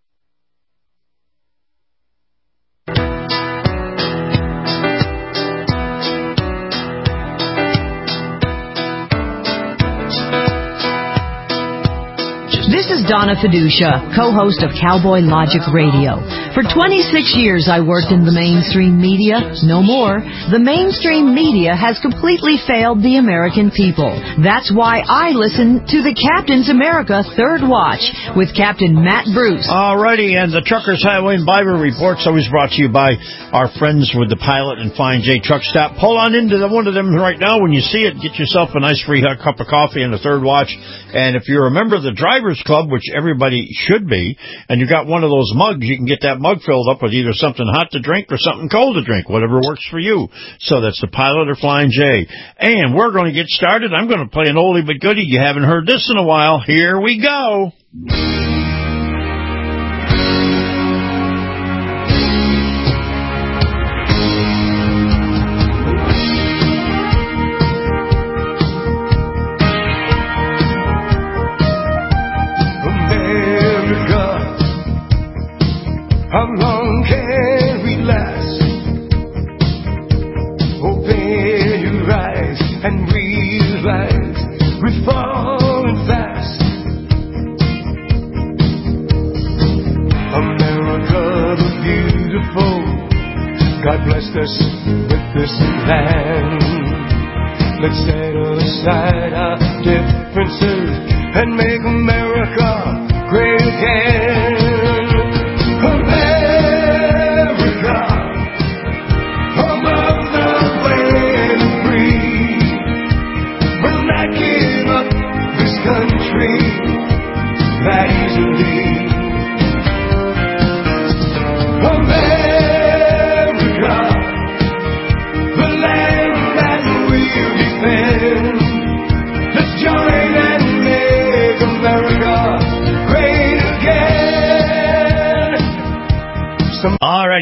This is Donna Fiducia, co-host of Cowboy Logic Radio. For twenty-six years I worked in the mainstream media. No more. The mainstream media has completely failed the American people. That's why I listen to the Captain's America Third Watch with Captain Matt Bruce. Alrighty, and the Truckers Highway and Bible Report's always brought to you by our friends with the Pilot and Flying J Truck Stop. Pull on into the, one of them right now when you see it. Get yourself a nice free cup of coffee and a Third Watch. And if you're a member of the Drivers Club, which everybody should be, and you got one of those mugs, you can get that mug filled up with either something hot to drink or something cold to drink, whatever works for you. So that's the Pilot or Flying J. And we're going to get started. I'm going to play an oldie but goodie. You haven't heard this in a while. Here we go. How long can we last? Open your eyes and realize we're falling fast. America the beautiful, God blessed us with this land. Let's set aside our differences and make America great again. That easily.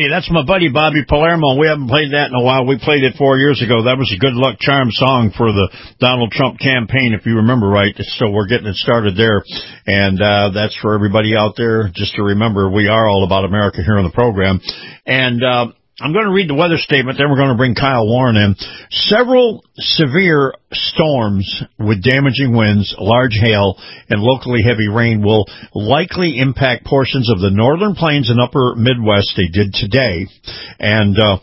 righty, that's my buddy Bobby Palermo. We haven't played that in a while. We played it four years ago. That was a good luck charm song for the Donald Trump campaign, if you remember right. So we're getting it started there. And uh that's for everybody out there. Just to remember, we are all about America here on the program. And uh I'm going to read the weather statement, then we're going to bring Kyle Warren in. Several severe storms with damaging winds, large hail, and locally heavy rain will likely impact portions of the northern plains and upper Midwest. They did today. And uh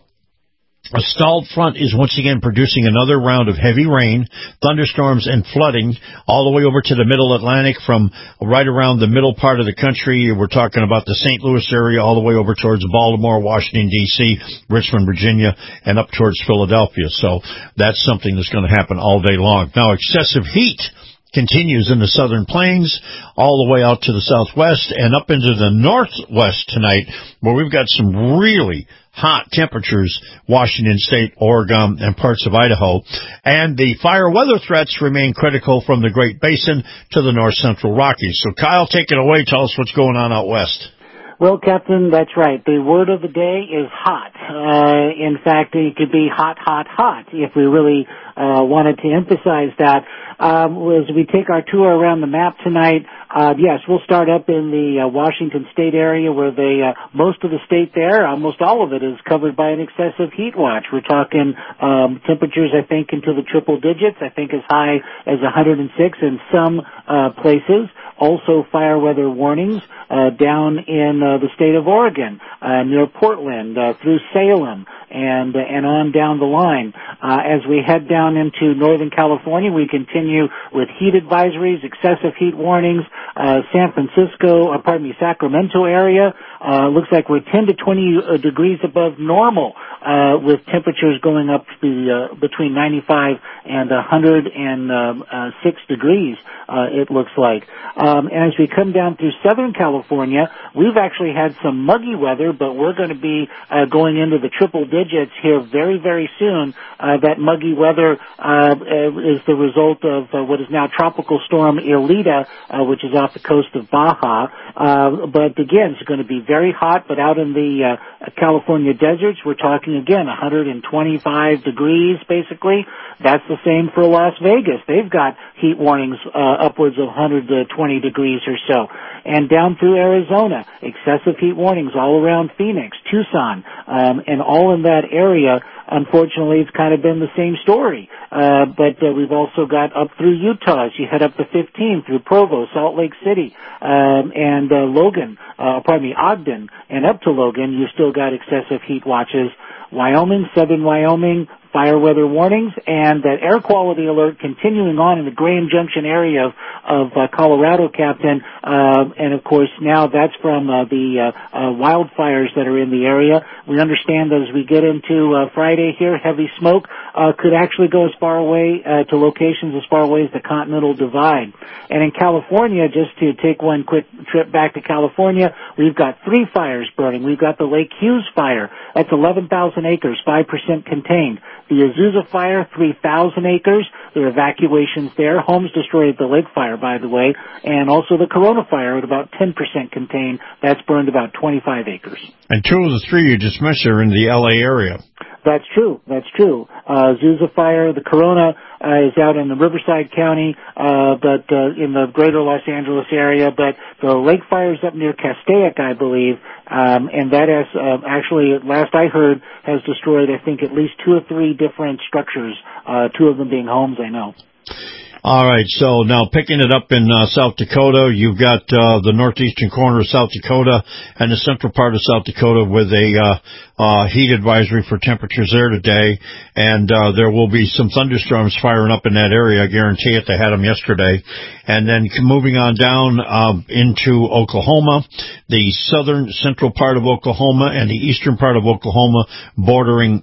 a stalled front is once again producing another round of heavy rain, thunderstorms, and flooding all the way over to the middle Atlantic from right around the middle part of the country. We're talking about the Saint Louis area all the way over towards Baltimore, Washington, D C, Richmond, Virginia, and up towards Philadelphia. So that's something that's going to happen all day long. Now, excessive heat continues in the southern plains all the way out to the southwest and up into the northwest tonight, where we've got some really hot temperatures, Washington State, Oregon, and parts of Idaho. And the fire weather threats remain critical from the Great Basin to the north central Rockies. So, Kyle, take it away. Tell us what's going on out west. Well, Captain, that's right. The word of the day is hot. Uh, in fact, it could be hot, hot, hot if we really uh, wanted to emphasize that. Um, as we take our tour around the map tonight, uh, yes, we'll start up in the uh, Washington State area where the uh, most of the state there, almost all of it, is covered by an excessive heat watch. We're talking um, temperatures, I think, into the triple digits. I think as high as one hundred six in some uh, places. Also, fire weather warnings uh, down in uh, the state of Oregon, uh, near Portland, uh, through Salem, and uh, and on down the line. Uh, as we head down into Northern California, we continue with heat advisories, excessive heat warnings. Uh, San Francisco, uh, pardon me, Sacramento area, uh, looks like we're ten to twenty uh, degrees above normal, uh, with temperatures going up to uh, between ninety-five and one hundred six degrees, uh, it looks like. Um, and as we come down through Southern California, we've actually had some muggy weather, but we're going to be uh, going into the triple digits here very, very soon. Uh, that muggy weather uh, is the result of uh, what is now Tropical Storm Irlita, uh, which is off the coast of Baja. Uh, but again, it's going to be very hot, but out in the uh, California deserts, we're talking again one hundred twenty-five degrees, basically. That's the same for Las Vegas. They've got heat warnings uh, upwards of one hundred twenty degrees or so. And down through Arizona, excessive heat warnings all around Phoenix, Tucson, um, and all in that area. Unfortunately, it's kind of been the same story. Uh, but uh, we've also got up through Utah as you head up to fifteen through Provo, Salt Lake City, um, and uh, Logan, uh, pardon me, Ogden, and up to Logan, you've still got excessive heat watches. Wyoming, southern Wyoming, fire weather warnings, and that air quality alert continuing on in the Graham Junction area of, of uh, Colorado, Captain. Uh, and, of course, now that's from uh, the uh, uh, wildfires that are in the area. We understand that as we get into uh, Friday here, heavy smoke uh, could actually go as far away uh, to locations as far away as the Continental Divide. And in California, just to take one quick trip back to California, we've got three fires burning. We've got the Lake Hughes fire. That's eleven thousand acres, five percent contained. The Azusa fire, three thousand acres. There are evacuations there. Homes destroyed at the lake fire, by the way. And also the Corona fire at about ten percent contained. That's burned about twenty-five acres. And two of the three you just mentioned are in the L A area. That's true. That's true. Uh, Azusa fire, the Corona uh, is out in the Riverside County, uh, but uh, in the greater Los Angeles area. But the lake fire is up near Castaic, I believe, um, and that has uh, actually, last I heard, has destroyed, I think, at least two or three different structures. Uh, two of them being homes, I know. All right, so now picking it up in uh, South Dakota, you've got uh, the northeastern corner of South Dakota and the central part of South Dakota with a uh, uh, heat advisory for temperatures there today, and uh, there will be some thunderstorms firing up in that area. I guarantee it. They had them yesterday. And then moving on down uh, into Oklahoma, the southern central part of Oklahoma and the eastern part of Oklahoma bordering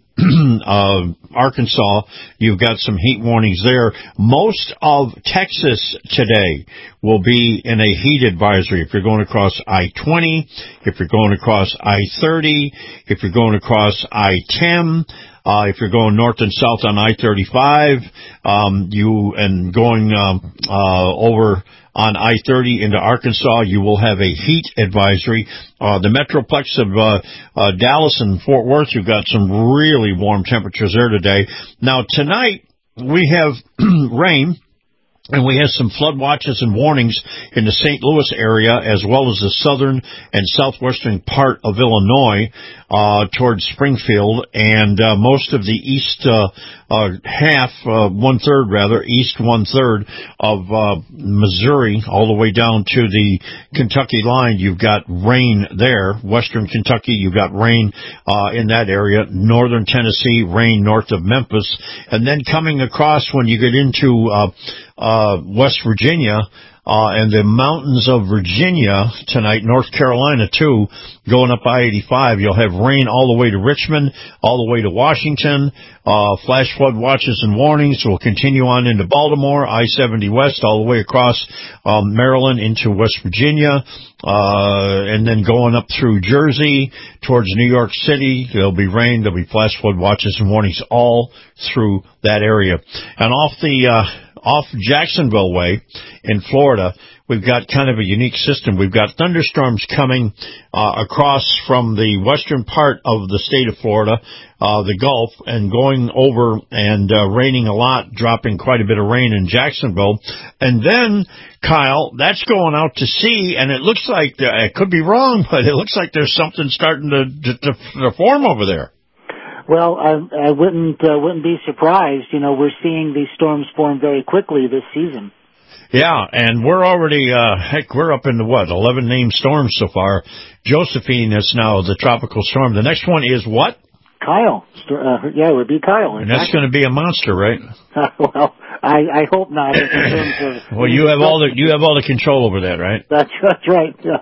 uh, Arkansas, you've got some heat warnings there. Most of Texas today will be in a heat advisory. If you're going across I twenty, if you're going across I thirty, if you're going across I ten, Uh, if you're going north and south on I thirty-five, um, you and going um, uh, over on I thirty into Arkansas, you will have a heat advisory. Uh, the Metroplex of uh, uh, Dallas and Fort Worth, you've got some really warm temperatures there today. Now, tonight, we have rain. And we have some flood watches and warnings in the Saint Louis area, as well as the southern and southwestern part of Illinois, uh, towards Springfield, and uh, most of the east uh, uh, half, uh, one-third rather, east one-third of uh, Missouri, all the way down to the Kentucky line. You've got rain there. Western Kentucky, you've got rain uh, in that area. Northern Tennessee, rain north of Memphis. And then coming across when you get into uh, uh, West Virginia, Uh, and the mountains of Virginia tonight, North Carolina too, going up I eighty-five. You'll have rain all the way to Richmond, all the way to Washington. Uh, flash flood watches and warnings will continue on into Baltimore, I seventy West, all the way across um, Maryland into West Virginia, uh, and then going up through Jersey towards New York City. There'll be rain, there'll be flash flood watches and warnings all through that area. And off the, uh, off Jacksonville way in Florida, we've got kind of a unique system. We've got thunderstorms coming uh, across from the western part of the state of Florida, uh, the Gulf, and going over and uh, raining a lot, dropping quite a bit of rain in Jacksonville. And then, Kyle, that's going out to sea, and it looks like, uh, it could be wrong, but it looks like there's something starting to, to, to, to form over there. Well, I, I wouldn't uh, wouldn't be surprised. You know, we're seeing these storms form very quickly this season. Yeah, and we're already, uh, heck, we're up into what, eleven named storms so far. Josephine is now the tropical storm. The next one is what? Kyle. Uh, yeah, it would be Kyle. And that's going to be a monster, right? Uh, well, I, I hope not. In terms of well, you have all the you have all the control over that, right? That's that's right. Yeah.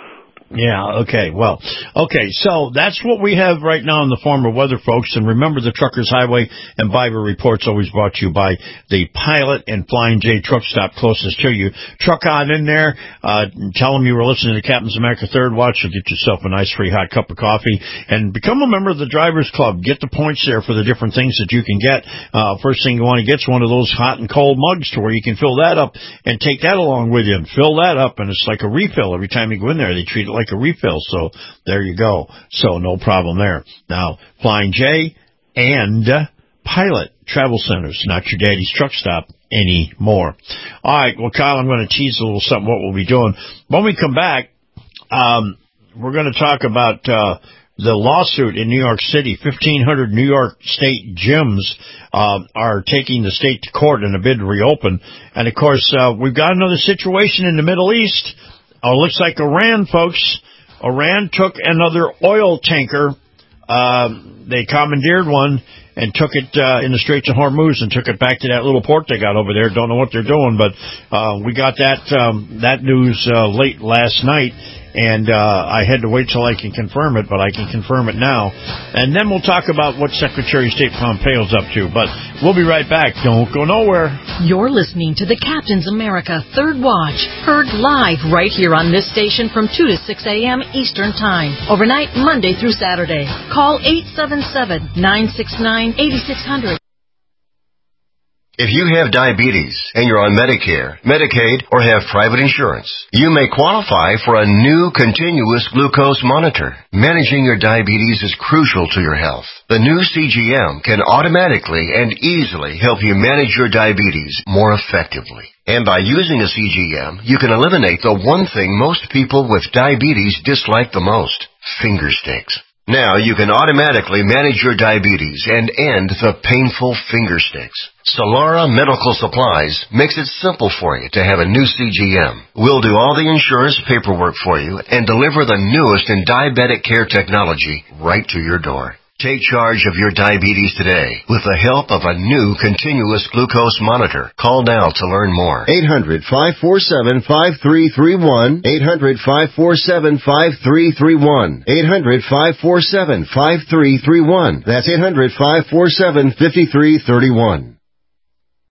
Yeah, okay, well, okay, so that's what we have right now in the form of weather, folks, and remember the Truckers Highway and Biber Report's always brought to you by the Pilot and Flying J Truck Stop closest to you. Truck on in there, uh, tell them you were listening to Captain's America Third Watch, you'll get yourself a nice free hot cup of coffee, and become a member of the Drivers Club. Get the points there for the different things that you can get. Uh, first thing you want to get is one of those hot and cold mugs to where you can fill that up and take that along with you and fill that up, and it's like a refill every time you go in there. They treat it like like a refill, so there you go. So no problem there. Now, Flying J and uh, Pilot Travel Centers, not your daddy's truck stop anymore. All right, well, Kyle, I'm going to tease a little something what we'll be doing. When we come back, um, we're going to talk about uh, the lawsuit in New York City. fifteen hundred New York State gyms uh, are taking the state to court in a bid to reopen. And, of course, uh, we've got another situation in the Middle East. Oh, looks like Iran, folks. Iran took another oil tanker. Uh, they commandeered one and took it uh, in the Straits of Hormuz and took it back to that little port they got over there. Don't know what they're doing, but uh, we got that um, that news uh, late last night. And uh, I had to wait till I can confirm it, but I can confirm it now. And then we'll talk about what Secretary of State Pompeo's up to. But we'll be right back. Don't go nowhere. You're listening to the Captain's America Third Watch, heard live right here on this station from two to six a.m. Eastern Time, overnight Monday through Saturday. Call eight seven seven, nine six nine, eight six zero zero. If you have diabetes and you're on Medicare, Medicaid, or have private insurance, you may qualify for a new continuous glucose monitor. Managing your diabetes is crucial to your health. The new C G M can automatically and easily help you manage your diabetes more effectively. And by using a C G M, you can eliminate the one thing most people with diabetes dislike the most: finger sticks. Now you can automatically manage your diabetes and end the painful finger sticks. Solara Medical Supplies makes it simple for you to have a new C G M. We'll do all the insurance paperwork for you and deliver the newest in diabetic care technology right to your door. Take charge of your diabetes today with the help of a new continuous glucose monitor. Call now to learn more. eight hundred, five four seven, five three three one. eight hundred, five four seven, five three three one. eight hundred, five four seven, five three three one. That's eight hundred, five four seven, five three three one.